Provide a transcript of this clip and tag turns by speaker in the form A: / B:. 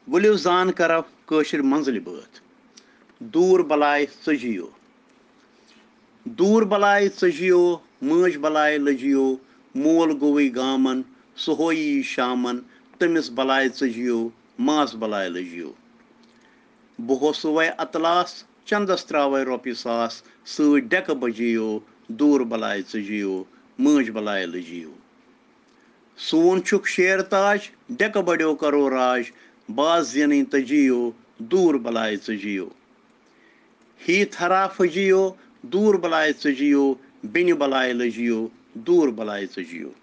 A: वलियो जान करो कशिर मंजलि बात दूर बलाय सजियो दूर बलाय सजियो मज बलाय लजियो मोल गोई गामन सोहोई शामन तमिस बलाय सजियो मास बलाय लजियो बहो सुवै अतलास चंदस त्रावै रोपि सास सू डेक बजियो दूर बलाय सजियो मज बलाय लजियो सोन छुक शेर ताज डेक बड़ो करो राज बाज जन तजियो दूर बलाय सजियो ही थरा फजियो दूर बलाय सजियो बिन बलाय लजियो दूर बलाय सजियो